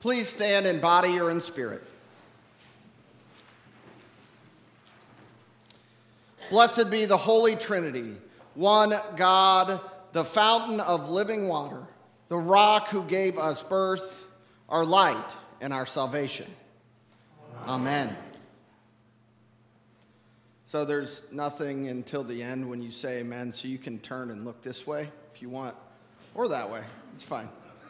Please stand in body or in spirit. Blessed be the Holy Trinity, one God, the fountain of living water, the rock who gave us birth, our light, and our salvation. Amen. So there's nothing until the end when you say amen, so you can turn and look this way if you want, or that way. It's fine.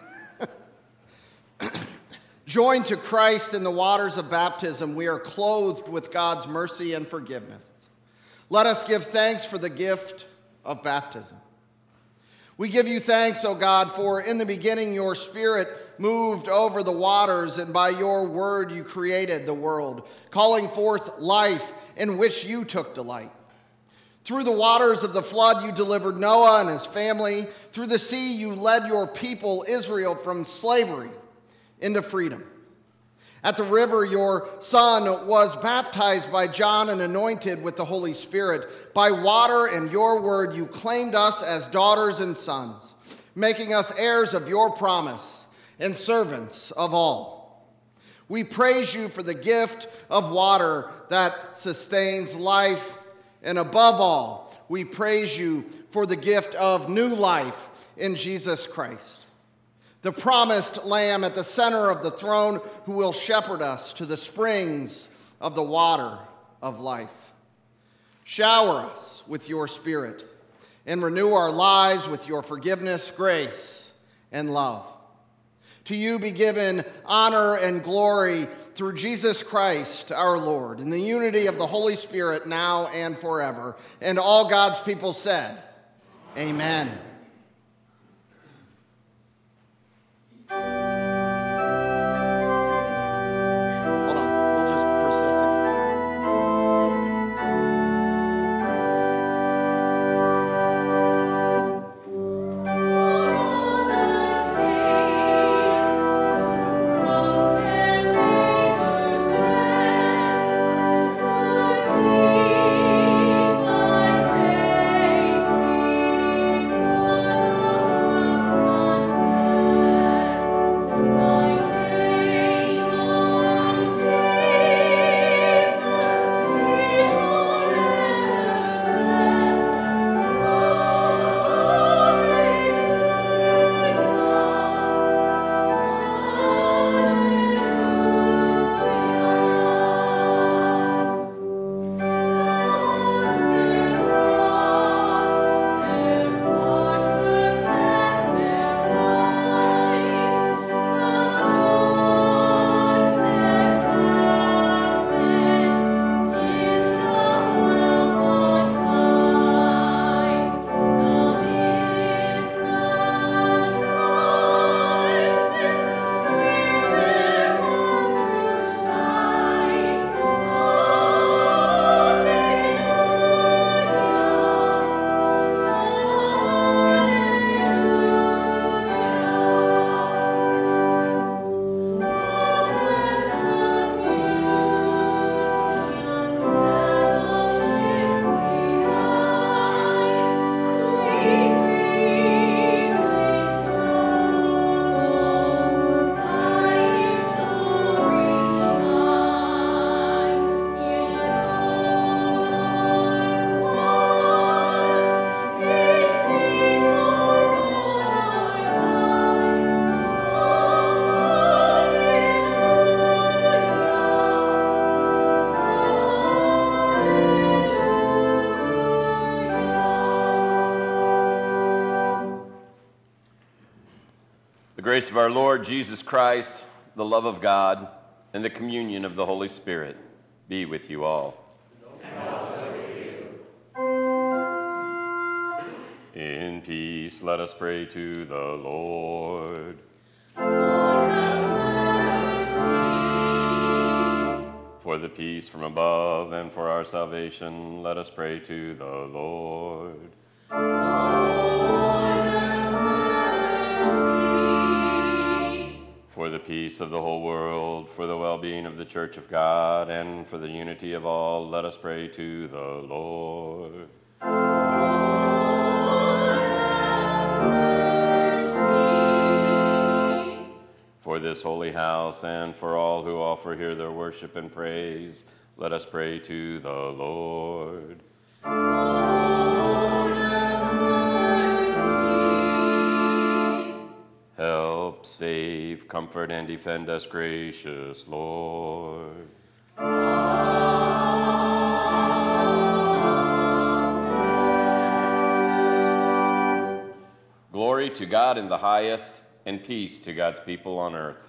Joined to Christ in the waters of baptism, we are clothed with God's mercy and forgiveness. Let us give thanks for the gift of baptism. We give you thanks, O God, for in the beginning your Spirit moved over the waters, and by your word you created the world, calling forth life in which you took delight. Through the waters of the flood you delivered Noah and his family. Through the sea you led your people Israel from slavery into freedom. At the river, your son was baptized by John and anointed with the Holy Spirit. By water and your word, you claimed us as daughters and sons, making us heirs of your promise and servants of all. We praise you for the gift of water that sustains life, and above all, we praise you for the gift of new life in Jesus Christ, the promised Lamb at the center of the throne who will shepherd us to the springs of the water of life. Shower us with your Spirit and renew our lives with your forgiveness, grace, and love. To you be given honor and glory through Jesus Christ our Lord, in the unity of the Holy Spirit now and forever. And all God's people said, Amen. The grace of our Lord Jesus Christ, the love of God, and the communion of the Holy Spirit be with you all. And also with you. In peace, let us pray to the Lord. Lord, have mercy. For the peace from above and for our salvation, let us pray to the Lord. For the peace of the whole world, for the well-being of the Church of God, and for the unity of all, let us pray to the Lord. Lord, have mercy. For this holy house and for all who offer here their worship and praise, let us pray to the Lord. Lord, have mercy. Help, save, comfort, and defend us, gracious Lord. Glory to God in the highest, and peace to God's people on earth.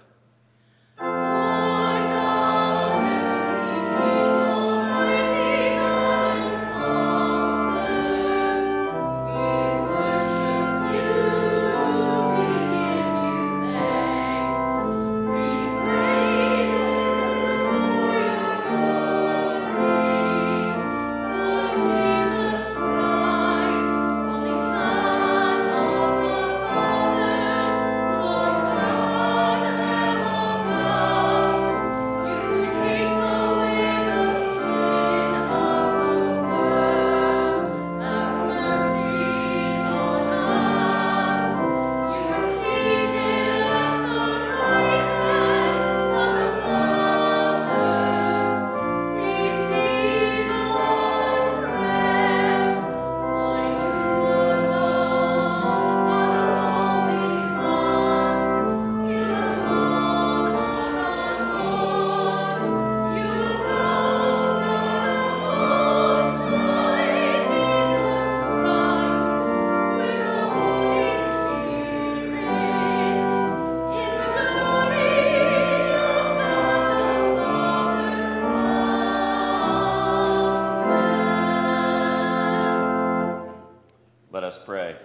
Let us pray.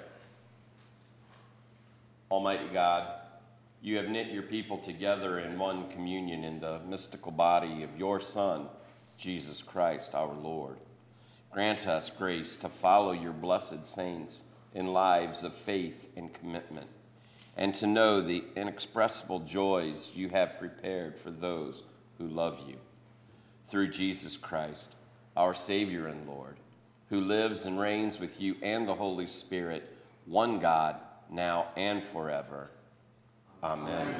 Almighty God, you have knit your people together in one communion in the mystical body of your Son, Jesus Christ, our Lord. Grant us grace to follow your blessed saints in lives of faith and commitment, and to know the inexpressible joys you have prepared for those who love you. Through Jesus Christ, our Savior and Lord, who lives and reigns with you and the Holy Spirit, one God, now and forever. Amen.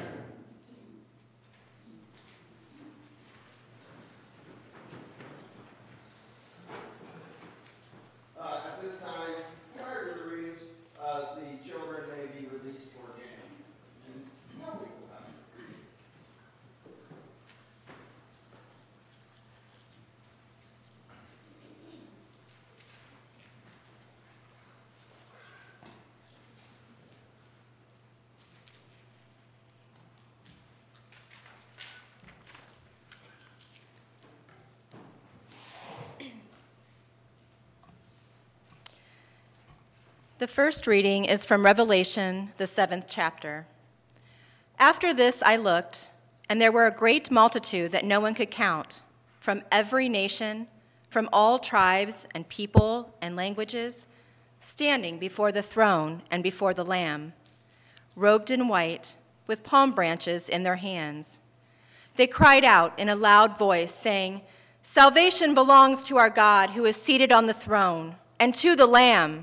At this time, prior to the readings, the children may be released for game. And now we will have readings. The first reading is from Revelation, the 7th chapter. After this I looked, and there were a great multitude that no one could count, from every nation, from all tribes and people and languages, standing before the throne and before the Lamb, robed in white, with palm branches in their hands. They cried out in a loud voice, saying, "Salvation belongs to our God who is seated on the throne, and to the Lamb."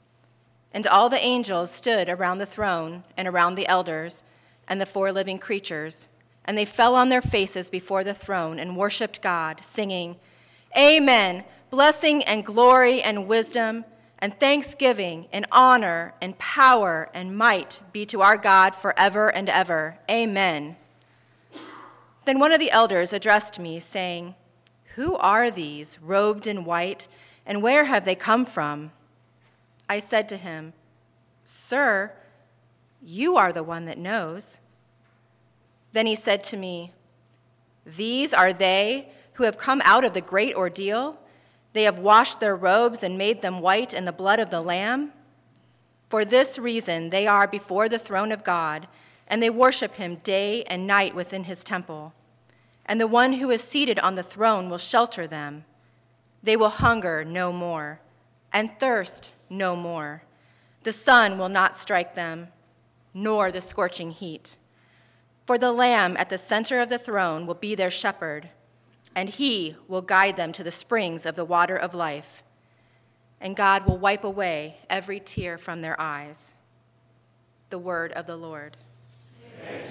And all the angels stood around the throne and around the elders and the four living creatures, and they fell on their faces before the throne and worshiped God, singing, "Amen, blessing and glory and wisdom and thanksgiving and honor and power and might be to our God forever and ever. Amen." Then one of the elders addressed me, saying, "Who are these robed in white, and where have they come from?" I said to him, "Sir, you are the one that knows." Then he said to me, "These are they who have come out of the great ordeal. They have washed their robes and made them white in the blood of the Lamb. For this reason they are before the throne of God, and they worship him day and night within his temple. And the one who is seated on the throne will shelter them. They will hunger no more, and thirst no more. The sun will not strike them, nor the scorching heat. For the Lamb at the center of the throne will be their shepherd, and he will guide them to the springs of the water of life. And God will wipe away every tear from their eyes." The word of the Lord. Thanks be to God.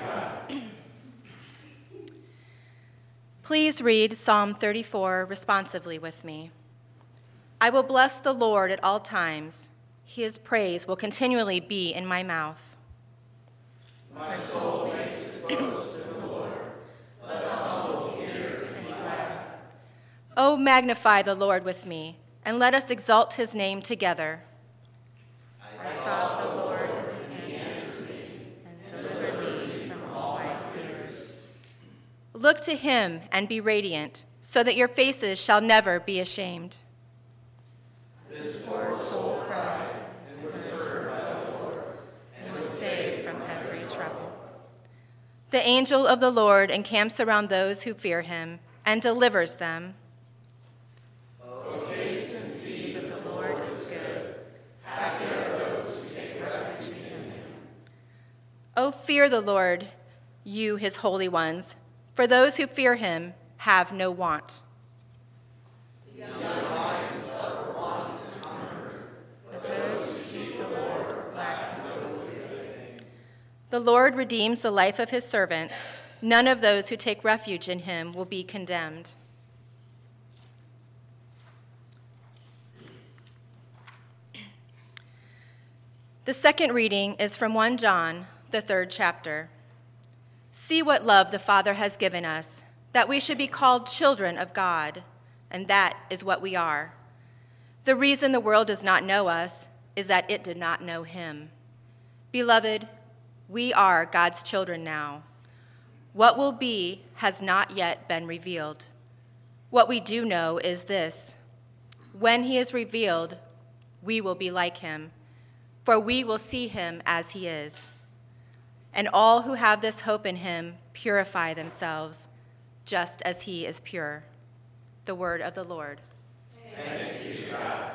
Please read Psalm 34 responsively with me. I will bless the Lord at all times. His praise will continually be in my mouth. My soul makes its boast in the Lord. Let the humble hear and be glad. Oh, magnify the Lord with me, and let us exalt his name together. I sought the Lord, and he answered me, and delivered me from all my fears. Look to him and be radiant, so that your faces shall never be ashamed. This poor soul cried, and was heard by the Lord, and was saved from every trouble. The angel of the Lord encamps around those who fear him, and delivers them. Oh, taste and see that the Lord is good. Happy are those who take refuge in him. Oh, fear the Lord, you his holy ones, for those who fear him have no want. The young lions suffer want and hunger, but those who seek the Lord lack no good thing. The Lord redeems the life of his servants. None of those who take refuge in him will be condemned. The second reading is from 1 John, the 3rd chapter. See what love the Father has given us, that we should be called children of God, and that is what we are. The reason the world does not know us is that it did not know him. Beloved, we are God's children now. What will be has not yet been revealed. What we do know is this: when he is revealed, we will be like him, for we will see him as he is. And all who have this hope in him purify themselves, just as he is pure. The word of the Lord. Thanks be to God.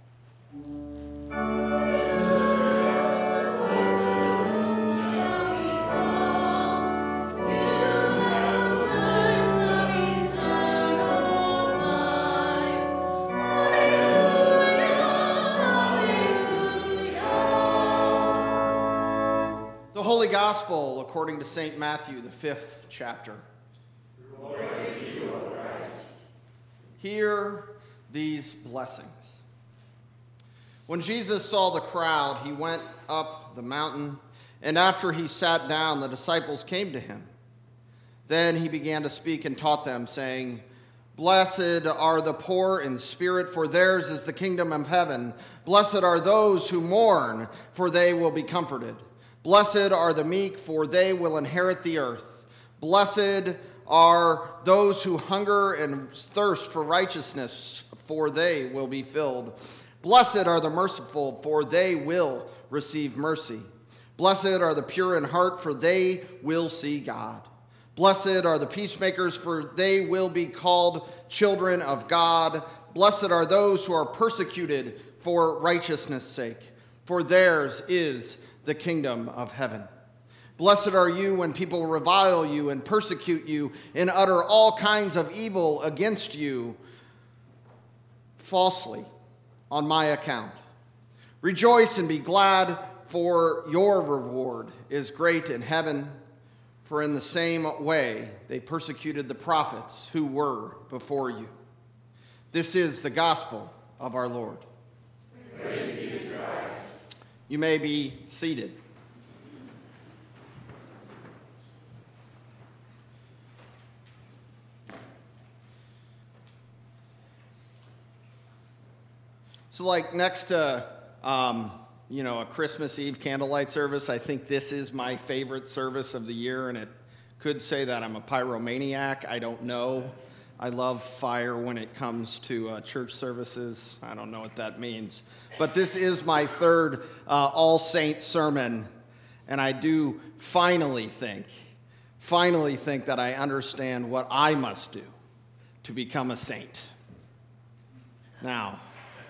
The Holy Gospel according to St. Matthew, the 5th chapter. Glory to you, O Christ. Hear these blessings. When Jesus saw the crowd, he went up the mountain, and after he sat down, the disciples came to him. Then he began to speak and taught them, saying, Blessed are the poor in spirit, for theirs is the kingdom of heaven. Blessed are those who mourn, for they will be comforted. Blessed are the meek, for they will inherit the earth. Blessed are those who hunger and thirst for righteousness, for they will be filled. Blessed are the merciful, for they will receive mercy. Blessed are the pure in heart, for they will see God. Blessed are the peacemakers, for they will be called children of God. Blessed are those who are persecuted for righteousness' sake, for theirs is the kingdom of heaven. Blessed are you when people revile you and persecute you and utter all kinds of evil against you falsely on my account. Rejoice and be glad, for your reward is great in heaven, for in the same way they persecuted the prophets who were before you. This is the gospel of our Lord. Praise be to Christ. You may be seated. So like next to, a Christmas Eve candlelight service, I think this is my favorite service of the year, and it could say that I'm a pyromaniac. I don't know. I love fire when it comes to church services. I don't know what that means. But this is my third All Saints sermon, and I do finally think that I understand what I must do to become a saint. Now,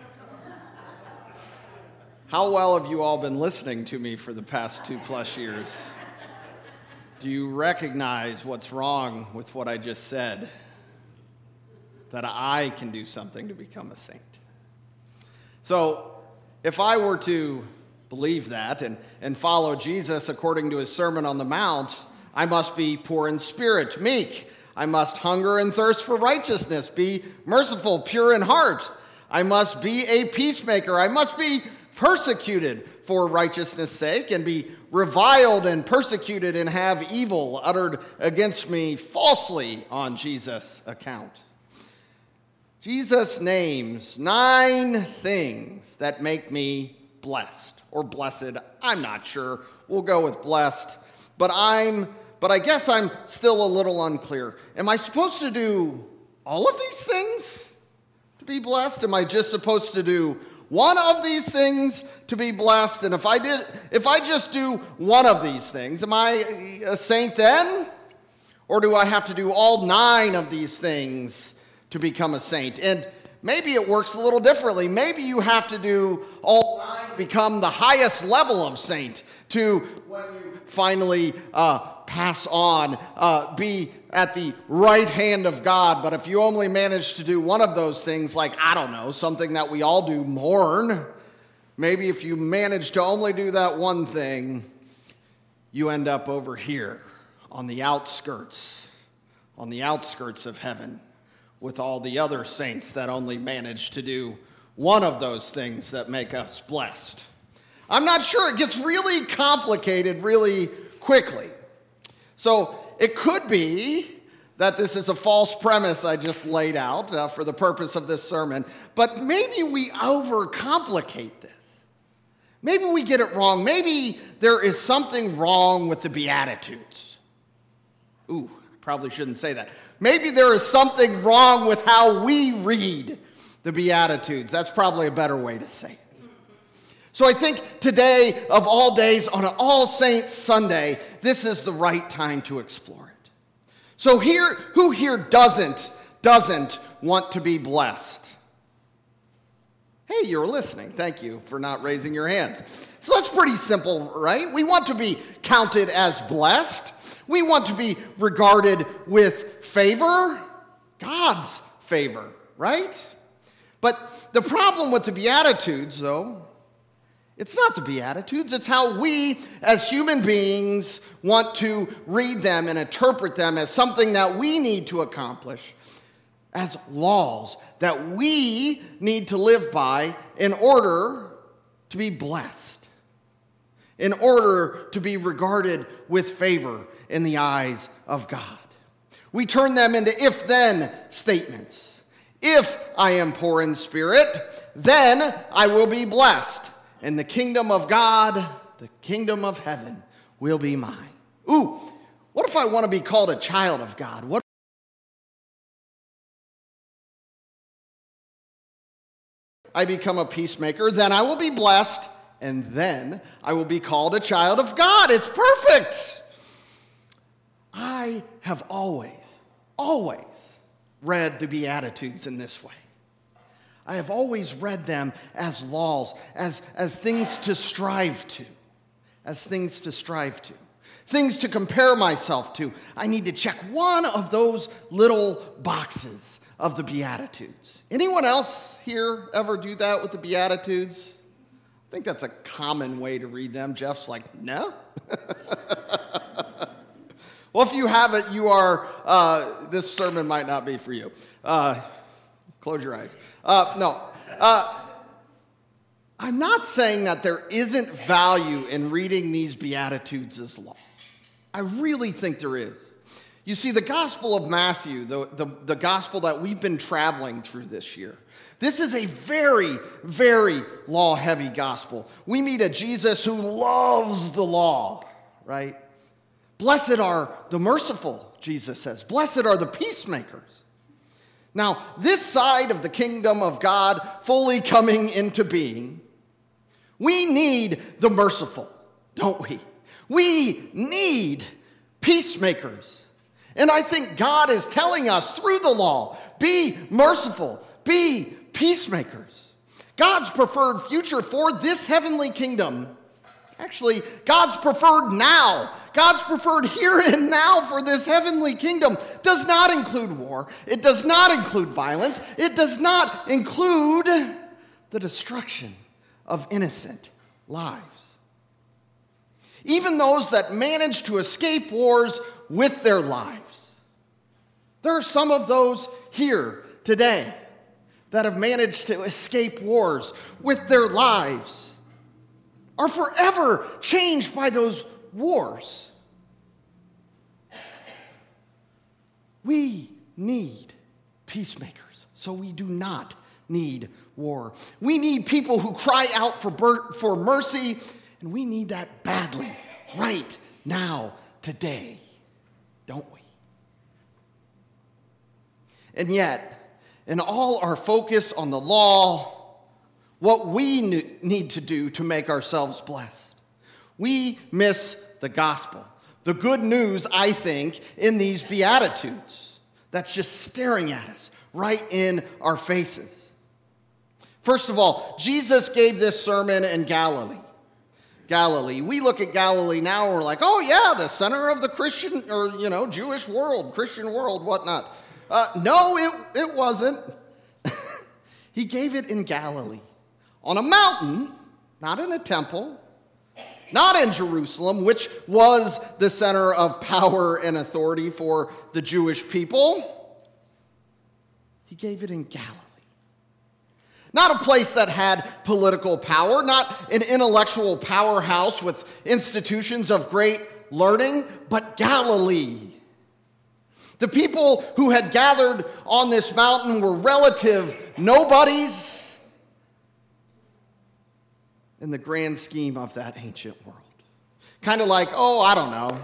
how well have you all been listening to me for the past 2+ years? Do you recognize what's wrong with what I just said? That I can do something to become a saint. So, if I were to believe that and follow Jesus according to his Sermon on the Mount, I must be poor in spirit, meek. I must hunger and thirst for righteousness, be merciful, pure in heart. I must be a peacemaker. I must be persecuted for righteousness' sake, and be reviled and persecuted, and have evil uttered against me falsely on Jesus' account. Jesus names 9 things that make me blessed, or blessed. I'm not sure. We'll go with blessed. But I guess I'm still a little unclear. Am I supposed to do all of these things to be blessed? Am I just supposed to do one of these things to be blessed? And if I just do one of these things, am I a saint then? Or do I have to do all 9 of these things to become a saint? And maybe it works a little differently. Maybe you have to do all 9 to become the highest level of saint, to when you finally pass on, be at the right hand of God. But if you only manage to do one of those things, like, I don't know, something that we all do, mourn, maybe if you manage to only do that one thing, you end up over here on the outskirts of heaven with all the other saints that only manage to do one of those things that make us blessed. I'm not sure. It gets really complicated really quickly. So it could be that this is a false premise I just laid out for the purpose of this sermon, but maybe we overcomplicate this. Maybe we get it wrong. Maybe there is something wrong with the Beatitudes. Ooh, probably shouldn't say that. Maybe there is something wrong with how we read the Beatitudes. That's probably a better way to say it. So I think today, of all days, on an All Saints Sunday, this is the right time to explore it. So who here doesn't want to be blessed? Hey, you're listening. Thank you for not raising your hands. So that's pretty simple, right? We want to be counted as blessed. We want to be regarded with favor, God's favor, right? But the problem with the Beatitudes, though, it's not the Beatitudes. It's how we, as human beings, want to read them and interpret them as something that we need to accomplish, as laws that we need to live by in order to be blessed, in order to be regarded with favor in the eyes of God. We turn them into if-then statements. If I am poor in spirit, then I will be blessed. And the kingdom of God, the kingdom of heaven, will be mine. Ooh, what if I want to be called a child of God? What if I become a peacemaker? Then I will be blessed, and then I will be called a child of God. It's perfect. I have always read the Beatitudes in this way. I have always read them as laws, as things to strive to, things to compare myself to. I need to check one of those little boxes of the Beatitudes. Anyone else here ever do that with the Beatitudes? I think that's a common way to read them. Jeff's like, no? Well, if you have it, this sermon might not be for you. Close your eyes. No. I'm not saying that there isn't value in reading these Beatitudes as law. I really think there is. You see, the Gospel of Matthew, the gospel that we've been traveling through this year, this is a very, very law-heavy gospel. We meet a Jesus who loves the law, right? Blessed are the merciful, Jesus says. Blessed are the peacemakers. Now, this side of the kingdom of God fully coming into being, we need the merciful, don't we? We need peacemakers. And I think God is telling us through the law, be merciful, be peacemakers. God's preferred future for this heavenly kingdom, actually, God's preferred now, God's preferred here and now for this heavenly kingdom does not include war. It does not include violence. It does not include the destruction of innocent lives. even those that manage to escape wars with their lives. There are some of those here today that have managed to escape wars with their lives, are forever changed by those wars. We need peacemakers, so we do not need war. We need people who cry out for mercy, and we need that badly right now, today, don't we? And yet, in all our focus on the law, what we need to do to make ourselves blessed, we miss the gospel. The good news, I think, in these Beatitudes that's just staring at us right in our faces. First of all, Jesus gave this sermon in Galilee. We look at Galilee now and we're like, oh yeah, the center of the Christian or, Jewish world, Christian world, whatnot. No, it wasn't. He gave it in Galilee, on a mountain, not in a temple, not in Jerusalem, which was the center of power and authority for the Jewish people. He gave it in Galilee. Not a place that had political power, not an intellectual powerhouse with institutions of great learning, but Galilee. The people who had gathered on this mountain were relative nobodies in the grand scheme of that ancient world. Kind of like, I don't know,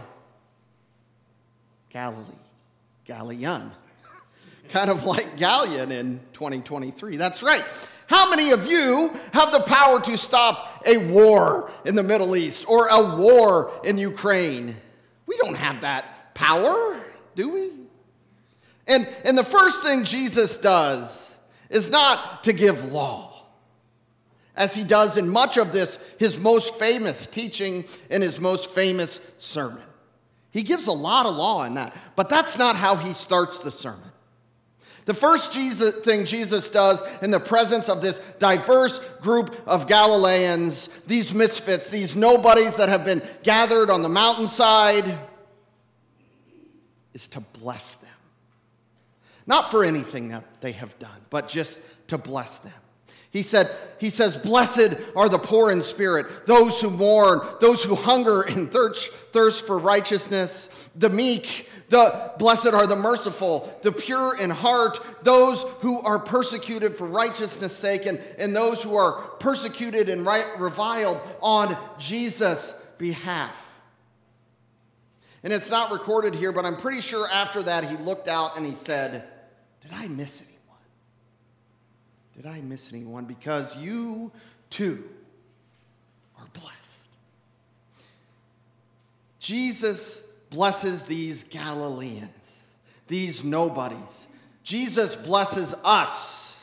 Galilean. Kind of like Galleon in 2023. That's right. How many of you have the power to stop a war in the Middle East or a war in Ukraine? We don't have that power, do we? And the first thing Jesus does is not to give law, as he does in much of this, his most famous teaching and his most famous sermon. He gives a lot of law in that, but that's not how he starts the sermon. The first thing Jesus does in the presence of this diverse group of Galileans, these misfits, these nobodies that have been gathered on the mountainside, is to bless them. Not for anything that they have done, but just to bless them. He says, blessed are the poor in spirit, those who mourn, those who hunger and thirst for righteousness, the meek, blessed are the merciful, the pure in heart, those who are persecuted for righteousness' sake, and those who are persecuted and reviled on Jesus' behalf. And it's not recorded here, but I'm pretty sure after that he looked out and he said, did I miss anyone? Did I miss anyone? Because you too are blessed. Jesus blesses these Galileans, these nobodies. Jesus blesses us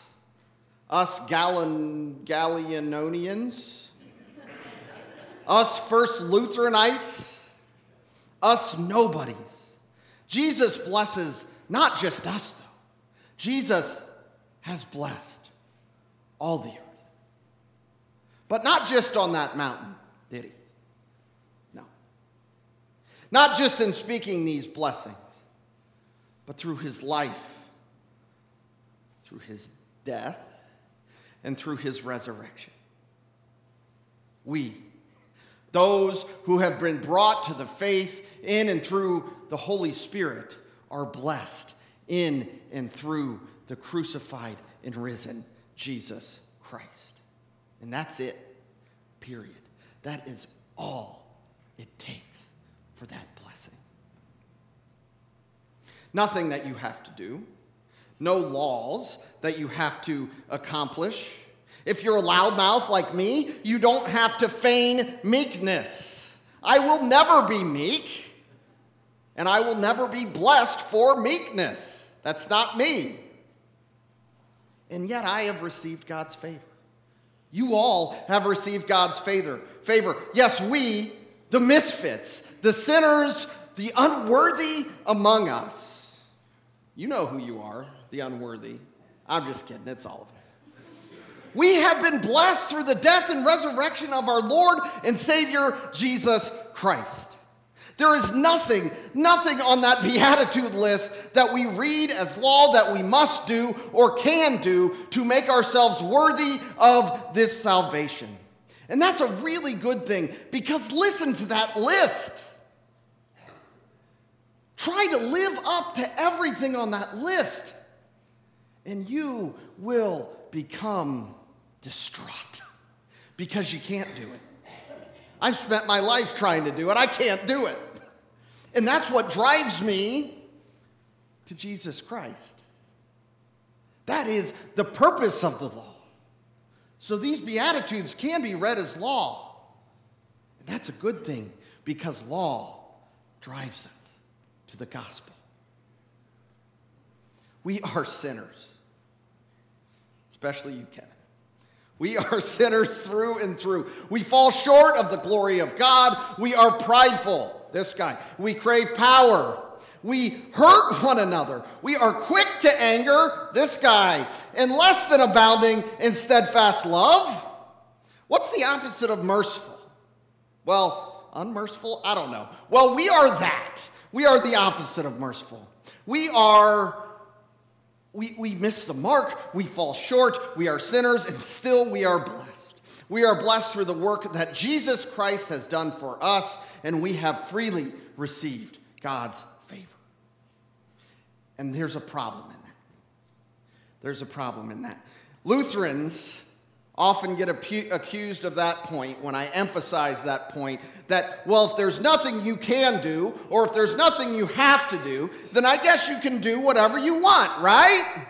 Galileonians, us First Lutheranites, us nobodies. Jesus blesses not just us, though. Jesus has blessed all the earth. But not just on that mountain, did he? No. Not just in speaking these blessings, but through his life, through his death, and through his resurrection. We, those who have been brought to the faith in and through the Holy Spirit, are blessed in and through the crucified and risen Jesus Christ. And that's it, period. That is all it takes for that blessing. Nothing that you have to do. No laws that you have to accomplish. If you're a loudmouth like me, you don't have to feign meekness. I will never be meek, and I will never be blessed for meekness. That's not me. And yet I have received God's favor. You all have received God's favor. Yes, we, the misfits, the sinners, the unworthy among us. You know who you are, the unworthy. I'm just kidding, it's all of us. We have been blessed through the death and resurrection of our Lord and Savior, Jesus Christ. There is nothing on that beatitude list that we read as law that we must do or can do to make ourselves worthy of this salvation. And that's a really good thing, because listen to that list. Try to live up to everything on that list, and you will become distraught because you can't do it. I've spent my life trying to do it. I can't do it. And that's what drives me to Jesus Christ. That is the purpose of the law. So these Beatitudes can be read as law. And that's a good thing, because law drives us to the gospel. We are sinners, especially you, Kevin. We are sinners through and through. We fall short of the glory of God. We are prideful, this guy. We crave power. We hurt one another. We are quick to anger, this guy, and less than abounding in steadfast love. What's the opposite of merciful? Well, unmerciful? I don't know. Well, we are that. We are the opposite of merciful. We miss the mark, we fall short, we are sinners, and still we are blessed. We are blessed through the work that Jesus Christ has done for us, and we have freely received God's favor. And there's a problem in that. There's a problem in that. Lutherans often get accused of that point when I emphasize that point, that, well, if there's nothing you can do, or if there's nothing you have to do, then I guess you can do whatever you want, right?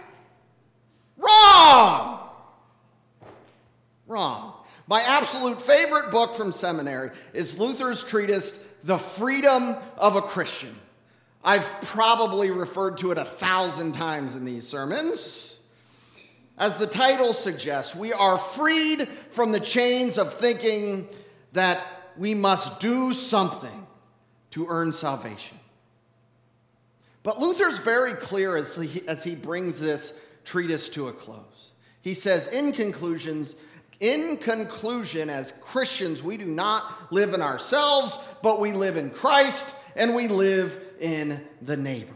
Wrong. My absolute favorite book from seminary is Luther's treatise, The Freedom of a Christian. I've probably referred to it 1,000 times in these sermons. As the title suggests, we are freed from the chains of thinking that we must do something to earn salvation. But Luther's very clear as he brings this treatise to a close. He says, in conclusion, as Christians, we do not live in ourselves, but we live in Christ, and we live in the neighbor.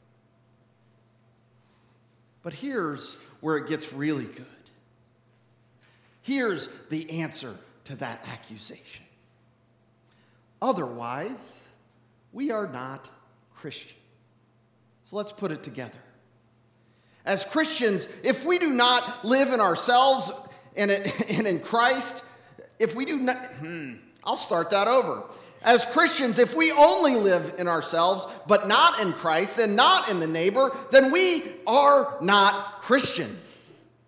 But here's where it gets really good. Here's the answer to that accusation. Otherwise, we are not Christian. So let's put it together. As Christians, if we do not live in ourselves and in Christ, if we do not, I'll start that over. As Christians, if we only live in ourselves, but not in Christ, and not in the neighbor, then we are not Christians.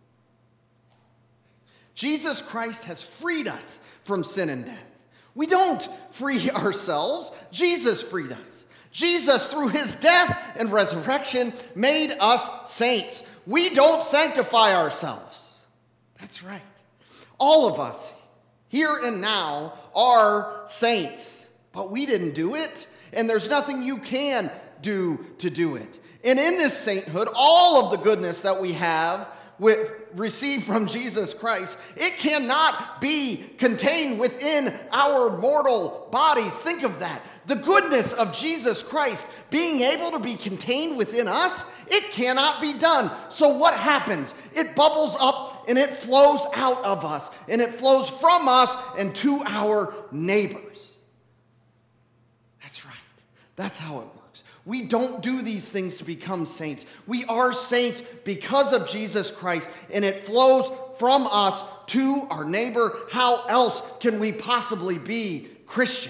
Jesus Christ has freed us from sin and death. We don't free ourselves. Jesus freed us. Jesus, through his death and resurrection, made us saints. We don't sanctify ourselves. That's right. All of us, here and now, are saints. But we didn't do it, and there's nothing you can do to do it. And in this sainthood, all of the goodness that we have received from Jesus Christ, it cannot be contained within our mortal bodies. Think of that. The goodness of Jesus Christ being able to be contained within us, it cannot be done. So what happens? It bubbles up and it flows out of us, and it flows from us and to our neighbors. That's right. That's how it works. We don't do these things to become saints. We are saints because of Jesus Christ, and it flows from us to our neighbor. How else can we possibly be Christian?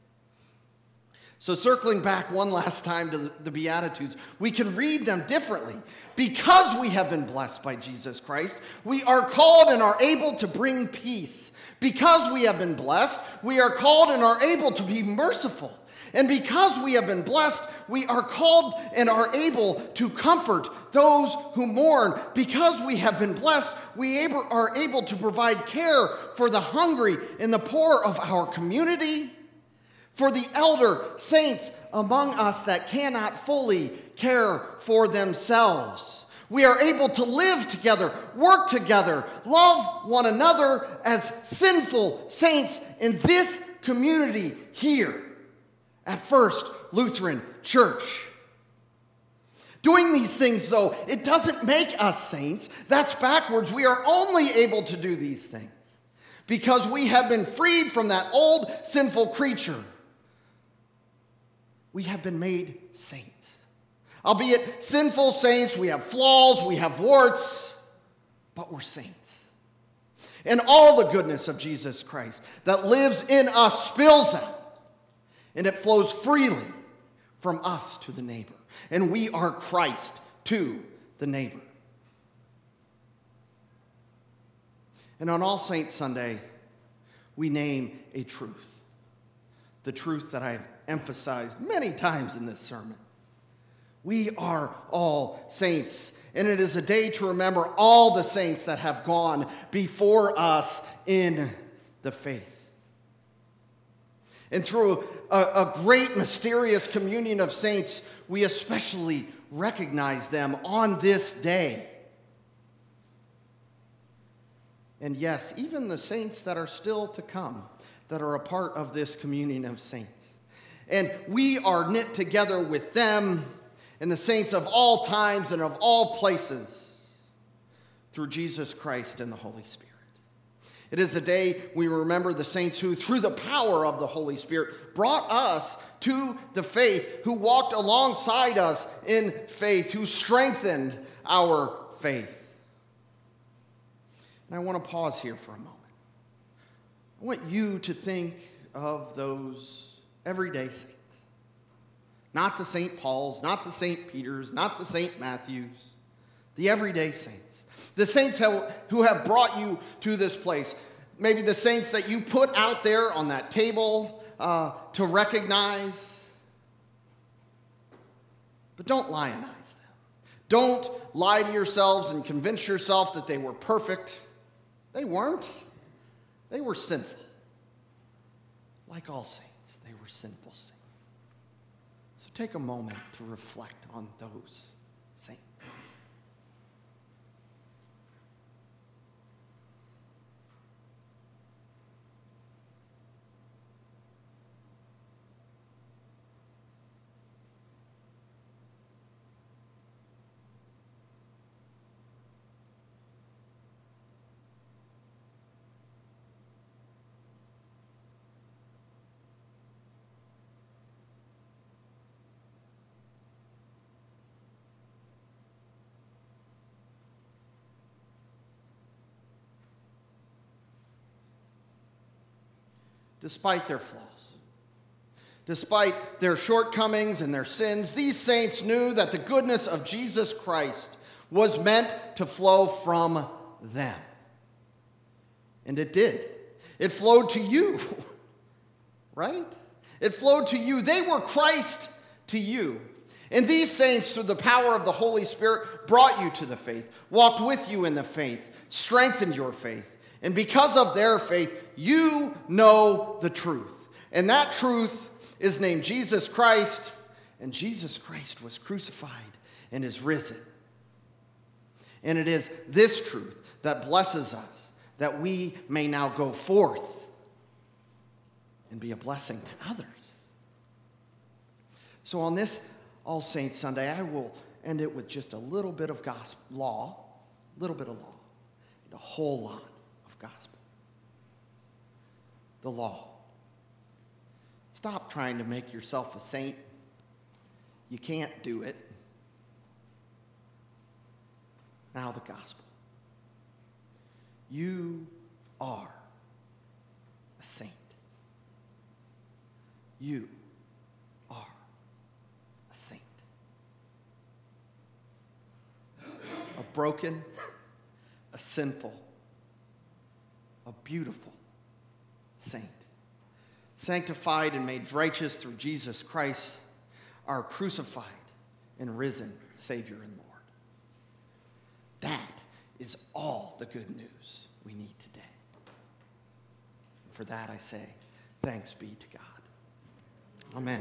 So circling back one last time to the Beatitudes, we can read them differently. Because we have been blessed by Jesus Christ, we are called and are able to bring peace. Because we have been blessed, we are called and are able to be merciful. And because we have been blessed, we are called and are able to comfort those who mourn. Because we have been blessed, we are able to provide care for the hungry and the poor of our community, for the elder saints among us that cannot fully care for themselves. We are able to live together, work together, love one another as sinful saints in this community here at First Lutheran Church. Doing these things, though, it doesn't make us saints. That's backwards. We are only able to do these things because we have been freed from that old sinful creature. We have been made saints. Albeit sinful saints, we have flaws, we have warts, but we're saints. And all the goodness of Jesus Christ that lives in us spills out, and it flows freely from us to the neighbor. And we are Christ to the neighbor. And on All Saints Sunday, we name a truth. The truth that I've emphasized many times in this sermon. We are all saints. And it is a day to remember all the saints that have gone before us in the faith. And through a great mysterious communion of saints, we especially recognize them on this day. And yes, even the saints that are still to come, that are a part of this communion of saints. And we are knit together with them and the saints of all times and of all places through Jesus Christ and the Holy Spirit. It is a day we remember the saints who, through the power of the Holy Spirit, brought us to the faith, who walked alongside us in faith, who strengthened our faith. And I want to pause here for a moment. I want you to think of those everyday saints. Not the St. Paul's, not the St. Peter's, not the St. Matthew's, the everyday saints. The saints who have brought you to this place. Maybe the saints that you put out there on that table to recognize. But don't lionize them. Don't lie to yourselves and convince yourself that they were perfect. They weren't. They were sinful. Like all saints, they were sinful saints. So take a moment to reflect on those saints. Despite their flaws, despite their shortcomings and their sins, these saints knew that the goodness of Jesus Christ was meant to flow from them. And it did. It flowed to you, right? It flowed to you. They were Christ to you. And these saints, through the power of the Holy Spirit, brought you to the faith, walked with you in the faith, strengthened your faith. And because of their faith, you know the truth. And that truth is named Jesus Christ. And Jesus Christ was crucified and is risen. And it is this truth that blesses us, that we may now go forth and be a blessing to others. So on this All Saints Sunday, I will end it with just a little bit of gospel law, and a whole lot of gospel. The law. Stop trying to make yourself a saint. You can't do it. Now the gospel. You are a saint. You are a saint. A broken, a sinful, a beautiful saint. Sanctified and made righteous through Jesus Christ, our crucified and risen Savior and Lord. That is all the good news we need today. And for that I say, thanks be to God. Amen.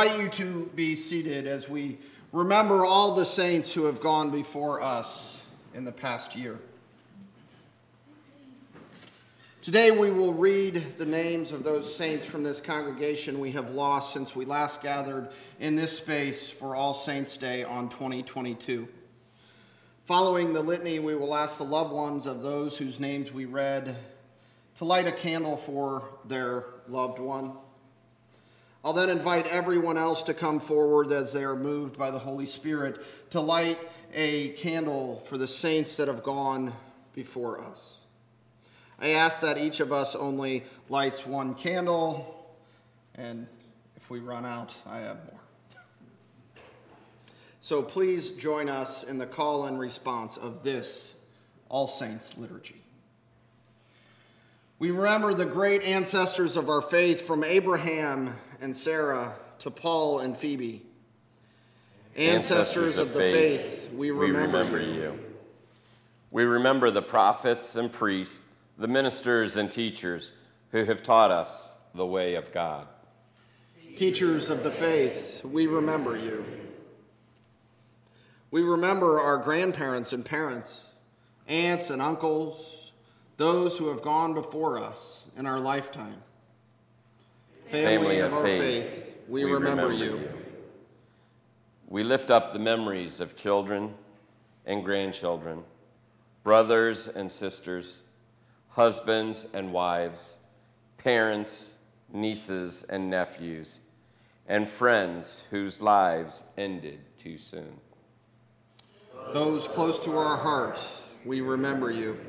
invite you to be seated as we remember all the saints who have gone before us in the past year. Today we will read the names of those saints from this congregation we have lost since we last gathered in this space for All Saints' Day on 2022. Following the litany, we will ask the loved ones of those whose names we read to light a candle for their loved one. I'll then invite everyone else to come forward as they are moved by the Holy Spirit to light a candle for the saints that have gone before us. I ask that each of us only lights one candle, and if we run out, I have more. So please join us in the call and response of this All Saints liturgy. We remember the great ancestors of our faith, from Abraham and Sarah to Paul and Phoebe. Ancestors of the faith, we remember you. We remember the prophets and priests, the ministers and teachers who have taught us the way of God. Teachers of the faith, we remember you. We remember our grandparents and parents, aunts and uncles, those who have gone before us in our lifetime. Family of our faith, we remember you. We lift up the memories of children and grandchildren, brothers and sisters, husbands and wives, parents, nieces and nephews, and friends whose lives ended too soon. Those close to our heart, we remember you.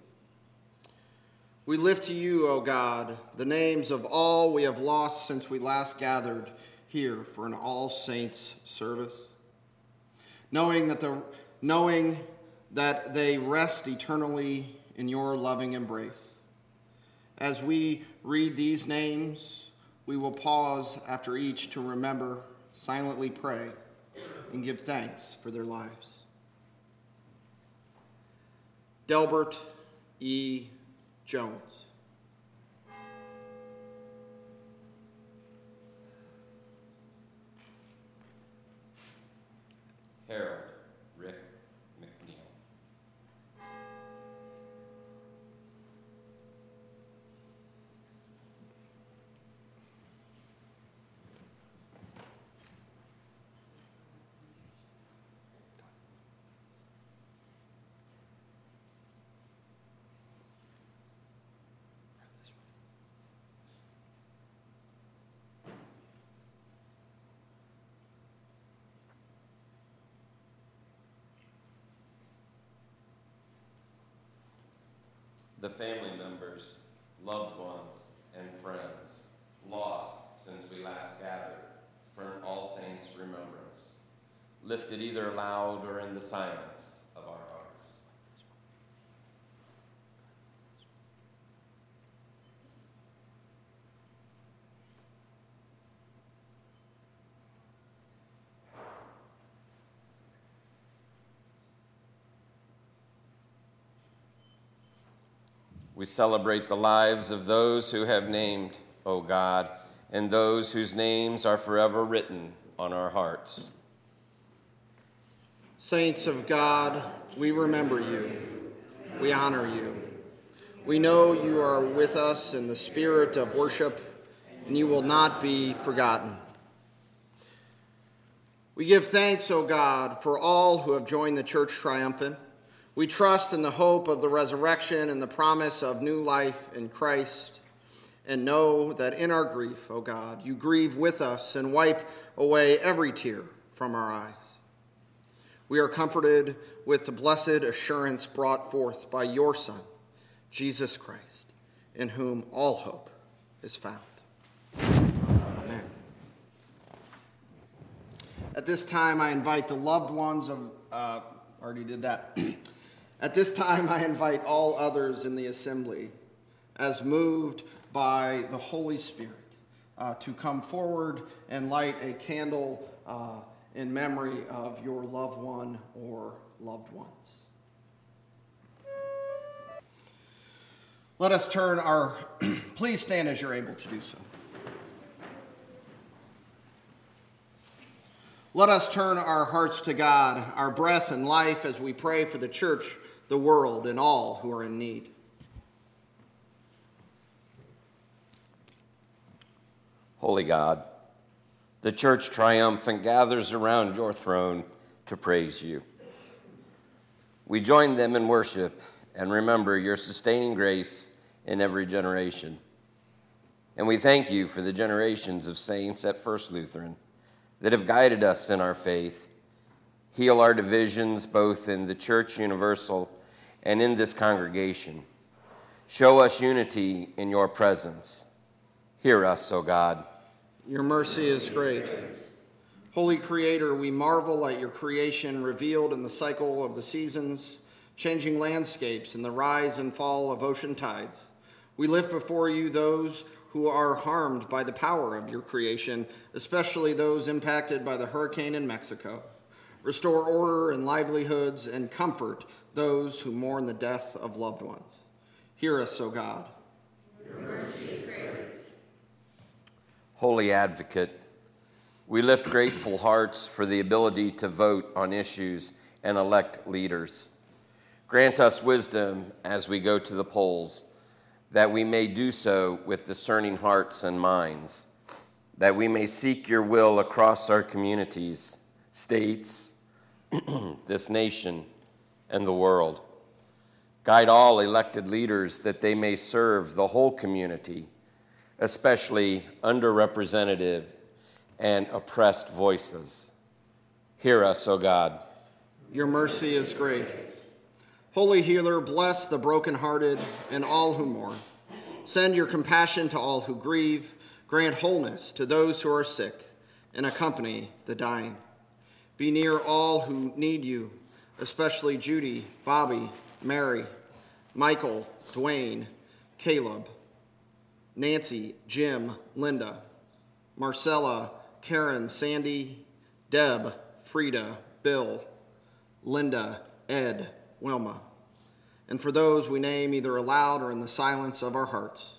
We lift to you, O God, the names of all we have lost since we last gathered here for an All Saints service, knowing that they rest eternally in your loving embrace. As we read these names, we will pause after each to remember, silently pray, and give thanks for their lives. Delbert E. Jones. Harold Rick McNeil. The family members, loved ones, and friends lost since we last gathered for an All Saints remembrance, lifted either aloud or in the silence of our hearts. We celebrate the lives of those who have named, O God, and those whose names are forever written on our hearts. Saints of God, we remember you. We honor you. We know you are with us in the spirit of worship, and you will not be forgotten. We give thanks, O God, for all who have joined the Church Triumphant. We trust in the hope of the resurrection and the promise of new life in Christ, and know that in our grief, O God, you grieve with us and wipe away every tear from our eyes. We are comforted with the blessed assurance brought forth by your Son, Jesus Christ, in whom all hope is found. Amen. At this time, I invite the loved ones of, already did that. At this time, I invite all others in the assembly, as moved by the Holy Spirit, to come forward and light a candle in memory of your loved one or loved ones. Let us turn our, please stand as you're able to do so. Let us turn our hearts to God, our breath and life, as we pray for the church, the world, and all who are in need. Holy God, the church triumphant gathers around your throne to praise you. We join them in worship and remember your sustaining grace in every generation. And we thank you for the generations of saints at First Lutheran that have guided us in our faith. Heal our divisions both in the Church Universal and in this congregation. Show us unity in your presence. Hear us, O God. Your mercy is great. Holy Creator, we marvel at your creation revealed in the cycle of the seasons, changing landscapes, and the rise and fall of ocean tides. We lift before you those who are harmed by the power of your creation, especially those impacted by the hurricane in Mexico. Restore order and livelihoods and comfort those who mourn the death of loved ones. Hear us, O God. Your mercy is great. Holy Advocate, we lift grateful hearts for the ability to vote on issues and elect leaders. Grant us wisdom as we go to the polls, that we may do so with discerning hearts and minds, that we may seek your will across our communities, states, this nation, and the world. Guide all elected leaders that they may serve the whole community, especially underrepresented and oppressed voices. Hear us, O God. Your mercy is great. Holy Healer, bless the brokenhearted and all who mourn. Send your compassion to all who grieve. Grant wholeness to those who are sick and accompany the dying. Be near all who need you, especially Judy, Bobby, Mary, Michael, Dwayne, Caleb, Nancy, Jim, Linda, Marcella, Karen, Sandy, Deb, Frida, Bill, Linda, Ed, Wilma, and for those we name either aloud or in the silence of our hearts.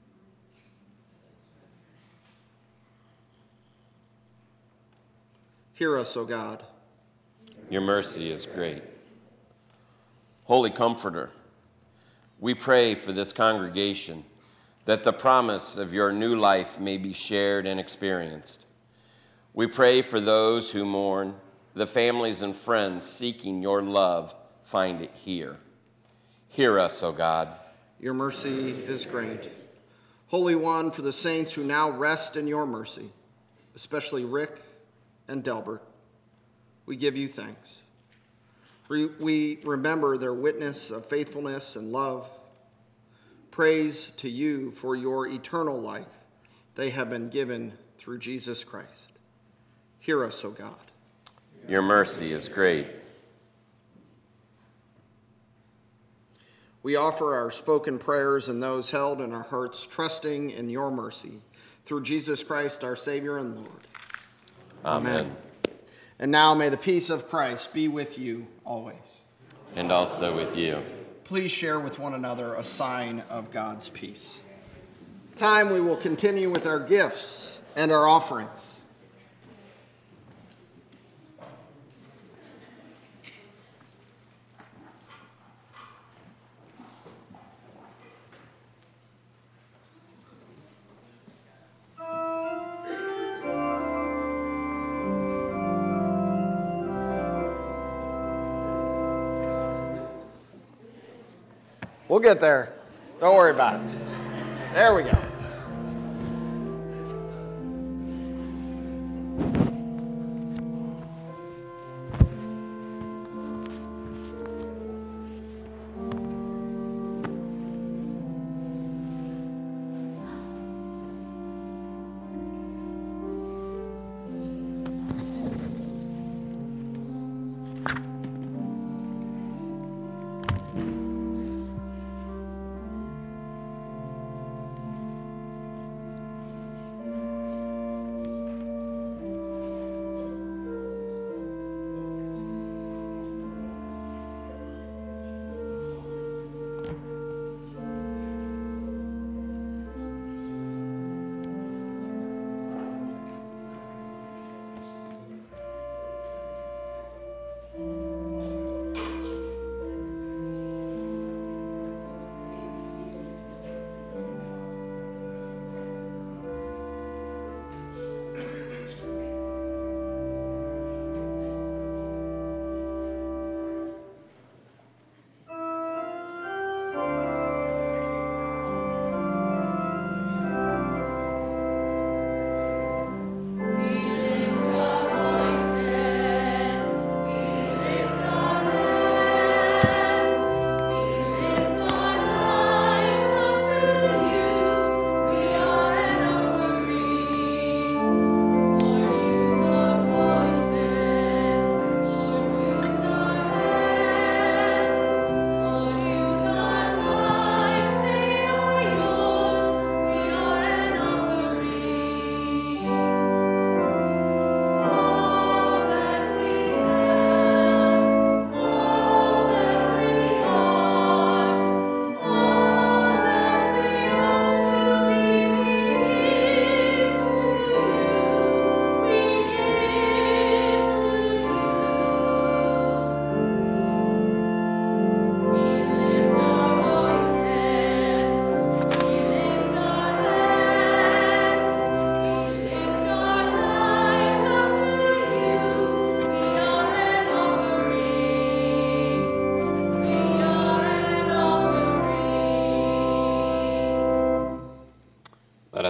Hear us, O God. Your mercy is great. Holy Comforter, we pray for this congregation that the promise of your new life may be shared and experienced. We pray for those who mourn, the families and friends seeking your love find it here. Hear us, O God. Your mercy is great. Holy One, for the saints who now rest in your mercy, especially Rick and Delbert, we give you thanks. We remember their witness of faithfulness and love. Praise to you for your eternal life they have been given through Jesus Christ. Hear us, O God. Your mercy is great. We offer our spoken prayers and those held in our hearts, trusting in your mercy, through Jesus Christ, our Savior and Lord. Amen. And now may the peace of Christ be with you always. And also with you. Please share with one another a sign of God's peace. Time we will continue with our gifts and our offerings. We'll get there. Don't worry about it. There we go.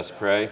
us pray.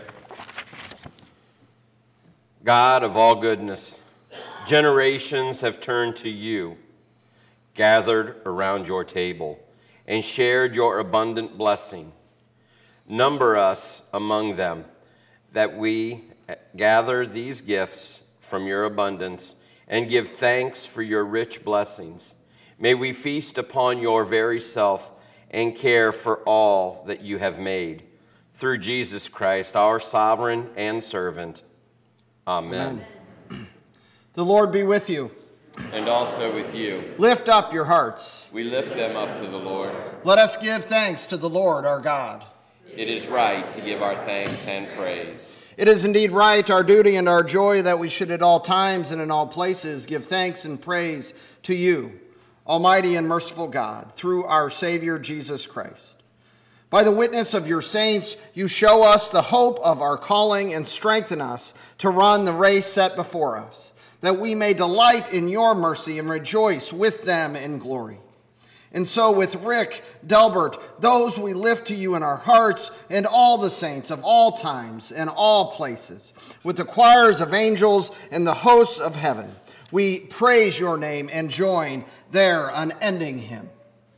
God of all goodness, generations have turned to you, gathered around your table, and shared your abundant blessing. Number us among them, that we gather these gifts from your abundance and give thanks for your rich blessings. May we feast upon your very self and care for all that you have made. Through Jesus Christ, our sovereign and servant. Amen. The Lord be with you. And also with you. Lift up your hearts. We lift them up to the Lord. Let us give thanks to the Lord our God. It is right to give our thanks and praise. It is indeed right, our duty and our joy, that we should at all times and in all places give thanks and praise to you, Almighty and merciful God, through our Savior Jesus Christ. By the witness of your saints, you show us the hope of our calling and strengthen us to run the race set before us, that we may delight in your mercy and rejoice with them in glory. And so with Rick, Delbert, those we lift to you in our hearts, and all the saints of all times and all places, with the choirs of angels and the hosts of heaven, we praise your name and join their unending hymn.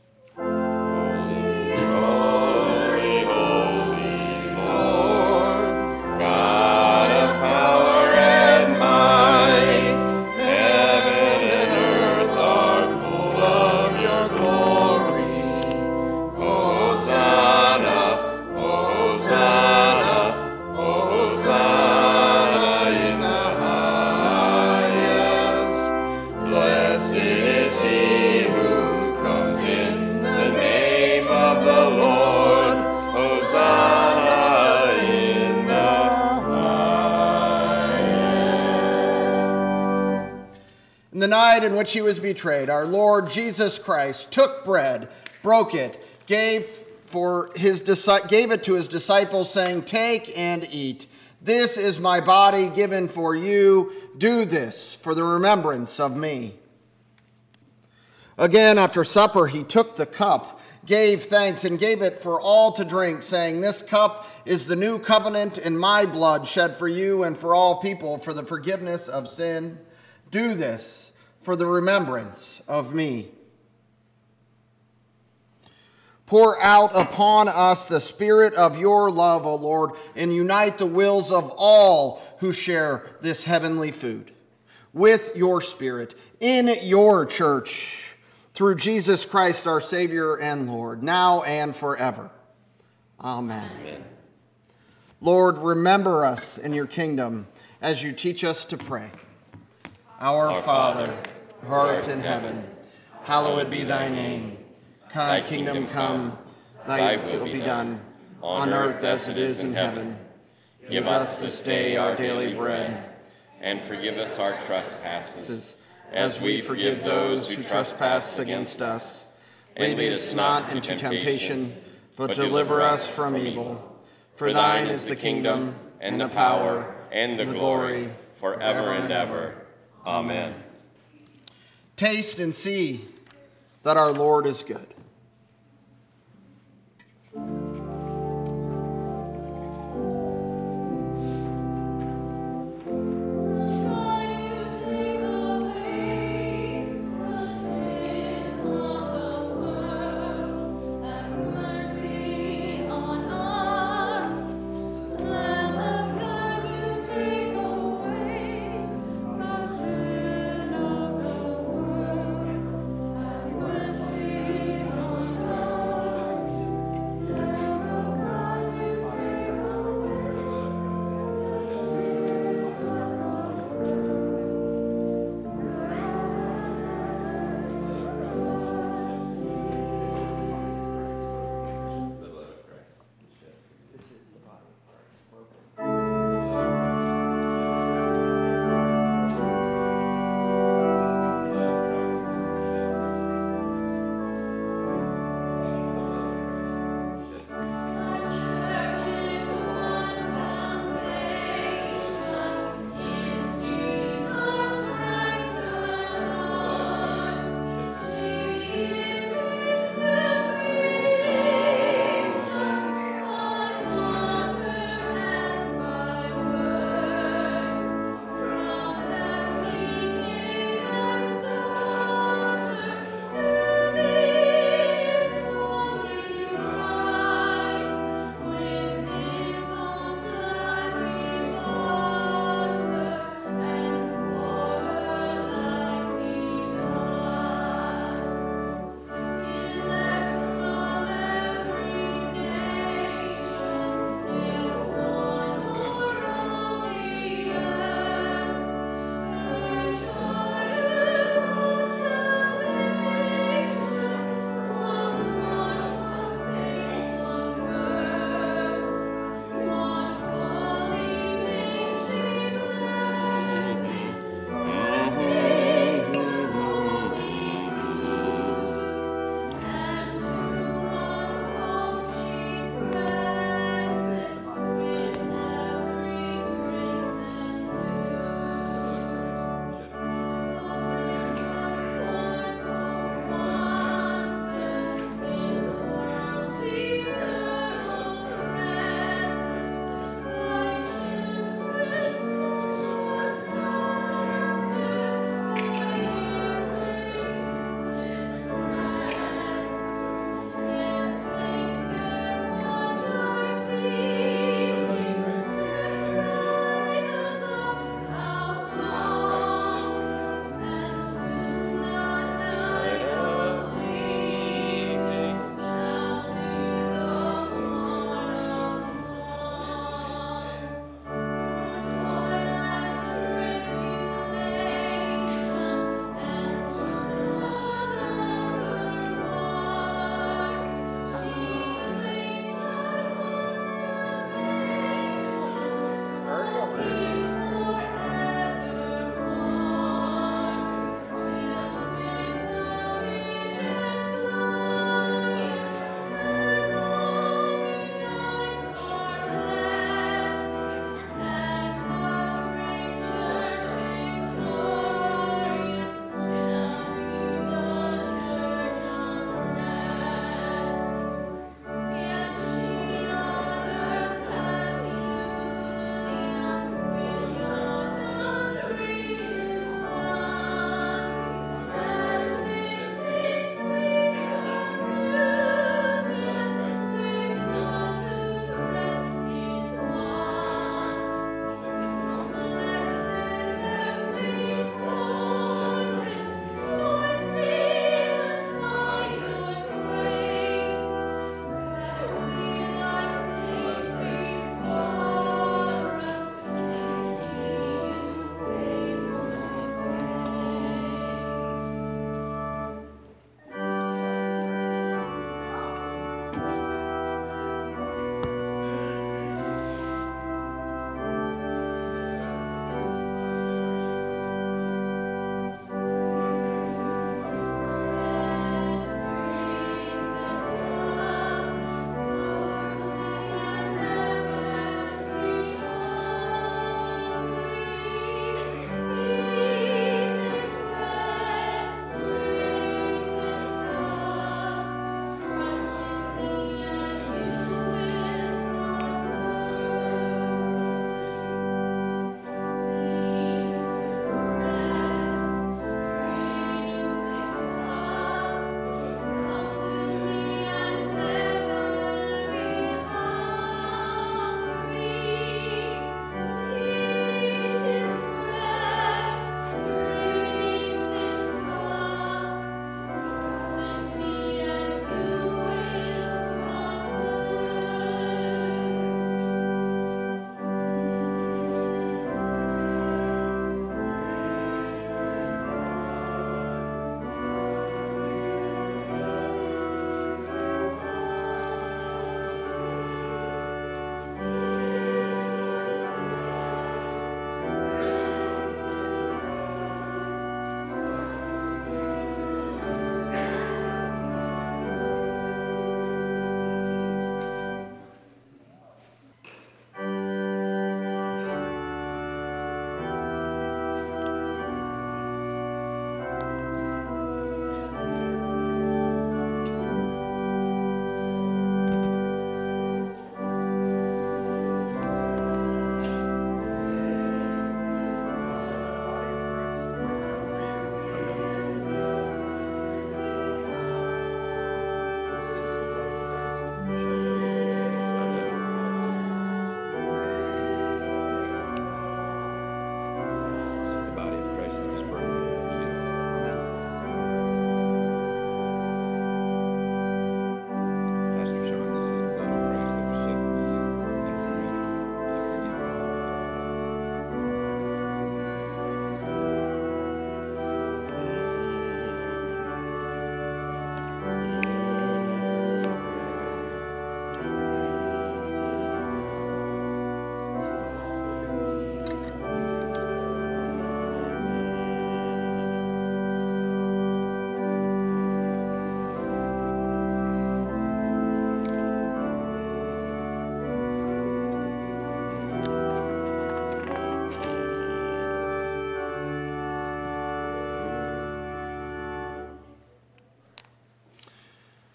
In the night in which he was betrayed, our Lord Jesus Christ took bread, broke it, gave it to his disciples, saying, "Take and eat. This is my body given for you. Do this for the remembrance of me." Again, after supper, he took the cup, gave thanks, and gave it for all to drink, saying, "This cup is the new covenant in my blood, shed for you and for all people for the forgiveness of sin. Do this for the remembrance of me." Pour out upon us the spirit of your love, O Lord, and unite the wills of all who share this heavenly food with your Spirit in your church, through Jesus Christ, our Savior and Lord, now and forever. Amen. Amen. Lord, remember us in your kingdom as you teach us to pray. Our Father, who art in heaven, hallowed be thy name. Thy kingdom come, thy will be done, on earth as it is in heaven. Give us this day our daily bread, and forgive us our trespasses, as we forgive those who trespass against us. And lead us not into temptation, but deliver us from evil. For thine is the kingdom, and the power, and the glory, forever and ever. Amen. Taste and see that our Lord is good. Mercy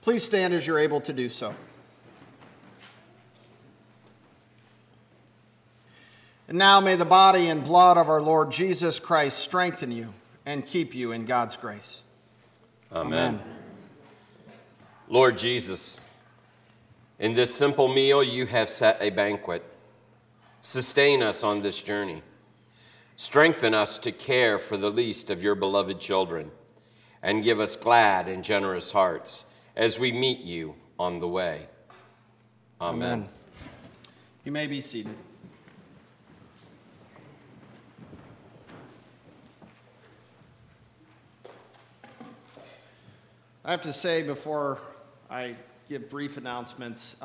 Please stand as you're able to do so. And now may the body and blood of our Lord Jesus Christ strengthen you and keep you in God's grace. Amen. Lord Jesus, in this simple meal you have set a banquet. Sustain us on this journey. Strengthen us to care for the least of your beloved children, and give us glad and generous hearts as we meet you on the way. Amen. You may be seated. I have to say before I give brief announcements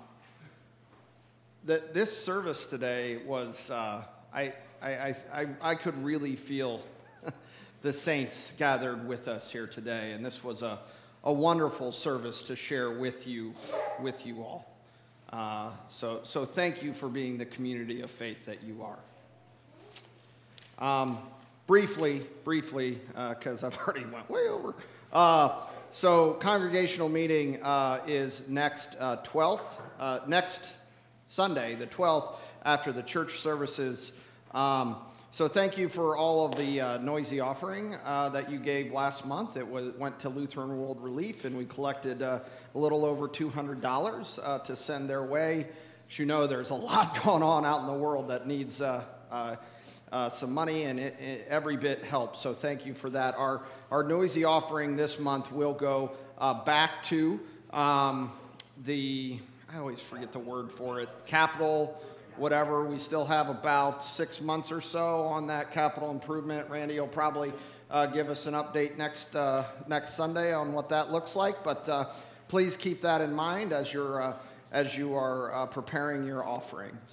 that this service today was, I could really feel the saints gathered with us here today, and this was a wonderful service to share with you all. So thank you for being the community of faith that you are. Briefly, because I've already went way over. So congregational meeting is next 12th, next Sunday, the 12th, after the church services. So thank you for all of the noisy offering that you gave last month. It went to Lutheran World Relief, and we collected a little over $200 to send their way. As you know, there's a lot going on out in the world that needs some money, and every bit helps. So thank you for that. Our noisy offering this month will go back to I always forget the word for it, capital, whatever. We still have about 6 months or so on that capital improvement. Randy will probably give us an update next Sunday on what that looks like. But please keep that in mind as you are preparing your offerings.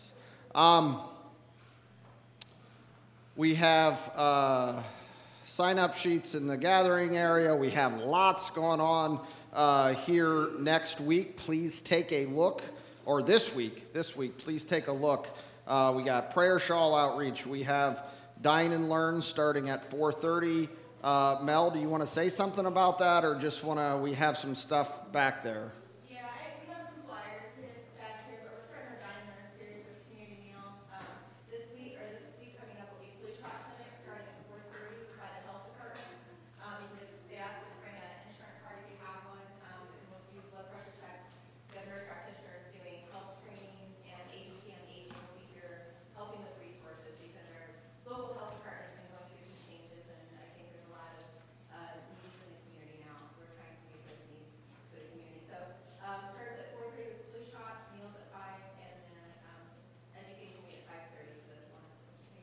We have sign-up sheets in the gathering area. We have lots going on here next week. Please take a look, or this week, please take a look. We got prayer shawl outreach. We have Dine and Learn starting at 4:30. Mel, do you want to say something about that, or just we have some stuff back there? Yeah, we have some flyers back here, but we're starting our Dine and Learn series with community meal. This week coming up will be flu shot clinic starting at 4:30 by the health department. Because they asked us to bring an insurance card if you have one, and we'll do blood pressure checks. We have nurse practitioners doing health screenings, and Agency on Aging will be here helping with resources because our local health department has been going through some changes, and I think there's a lot of needs in the community now, so we're trying to meet those needs for the community. So starts at 4:30 with flu shots, meals at 5, and then education will be at 5:30 for those ones.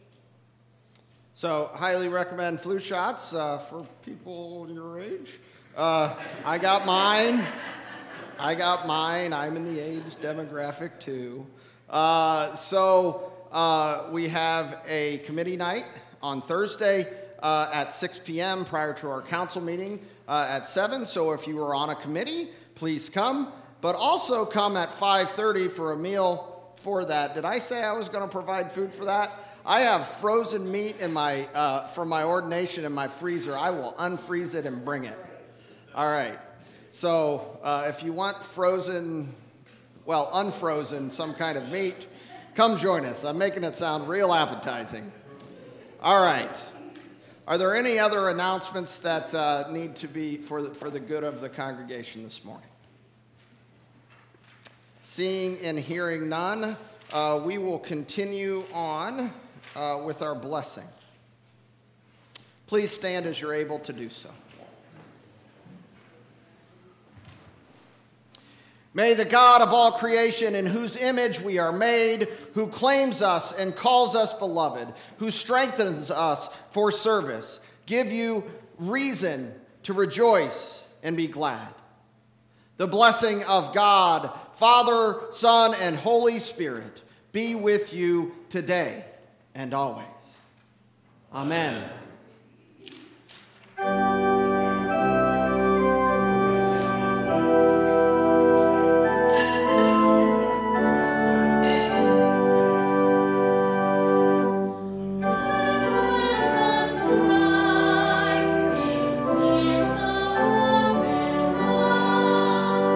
So, highly recommend flu shots for people your age. I got mine. I'm in the age demographic too. So we have a committee night on Thursday at 6 p.m. prior to our council meeting at 7. So if you are on a committee, please come. But also come at 5:30 for a meal for that. Did I say I was going to provide food for that? I have frozen meat in from my ordination in my freezer. I will unfreeze it and bring it. All right. So if you want unfrozen, some kind of meat, come join us. I'm making it sound real appetizing. All right. Are there any other announcements that need to be for the good of the congregation this morning? Seeing and hearing none, we will continue on with our blessing. Please stand as you're able to do so. May the God of all creation, in whose image we are made, who claims us and calls us beloved, who strengthens us for service, give you reason to rejoice and be glad. The blessing of God, Father, Son, and Holy Spirit be with you today and always. Amen. Strife is clear, the orphan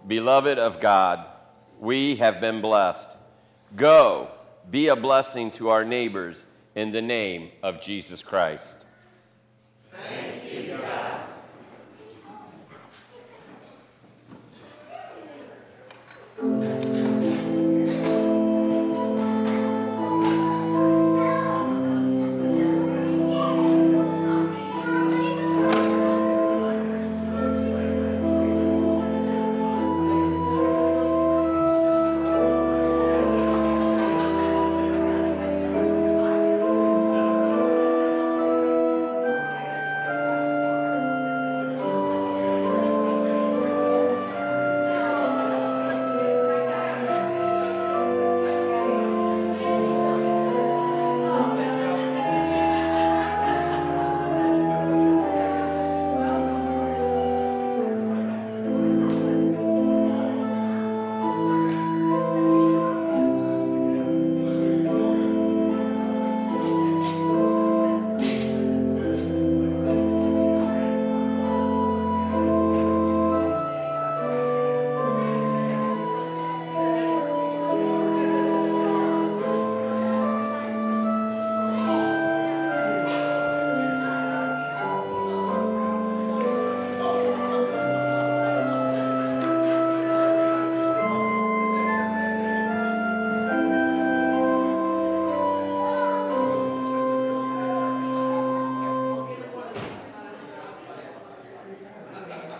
Beloved of God, we have been blessed. Go, be a blessing to our neighbors in the name of Jesus Christ.